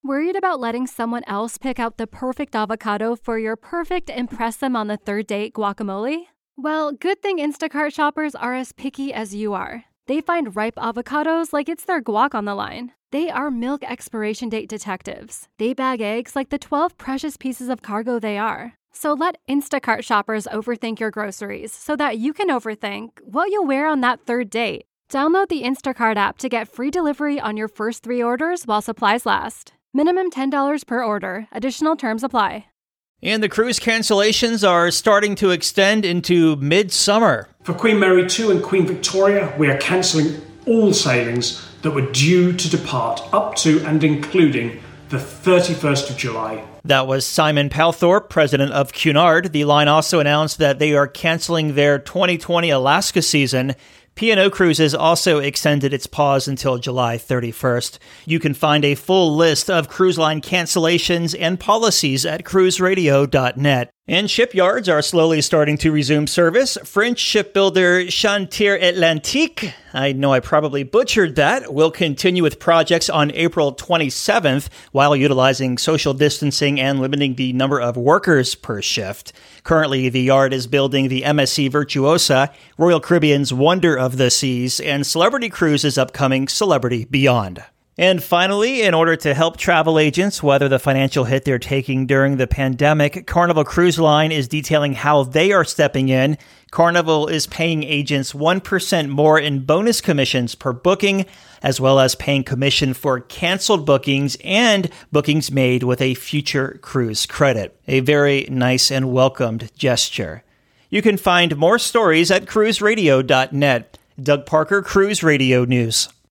Worried about letting someone else pick out the perfect avocado for your perfect impress them on the third date guacamole? Well, good thing Instacart shoppers are as picky as you are. They find ripe avocados like it's their guac on the line. They are milk expiration date detectives. They bag eggs like the 12 precious pieces of cargo they are. So let Instacart shoppers overthink your groceries so that you can overthink what you'll wear on that third date. Download the Instacart app to get free delivery on your first 3 orders while supplies last. Minimum $10 per order. Additional terms apply. And the cruise cancellations are starting to extend into midsummer. For Queen Mary 2 and Queen Victoria, we are cancelling all sailings that were due to depart up to and including the 31st of July. That was Simon Palthorpe, president of Cunard. The line also announced that they are canceling their 2020 Alaska season. P&O Cruises also extended its pause until July 31st. You can find a full list of cruise line cancellations and policies at cruiseradio.net. And shipyards are slowly starting to resume service. French shipbuilder Chantier Atlantique, I know I probably butchered that, will continue with projects on April 27th while utilizing social distancing and limiting the number of workers per shift. Currently, the yard is building the MSC Virtuosa, Royal Caribbean's Wonder of the Seas, and Celebrity Cruises' upcoming Celebrity Beyond. And finally, in order to help travel agents weather the financial hit they're taking during the pandemic, Carnival Cruise Line is detailing how they are stepping in. Carnival is paying agents 1% more in bonus commissions per booking, as well as paying commission for canceled bookings and bookings made with a future cruise credit. A very nice and welcomed gesture. You can find more stories at cruiseradio.net. Doug Parker, Cruise Radio News.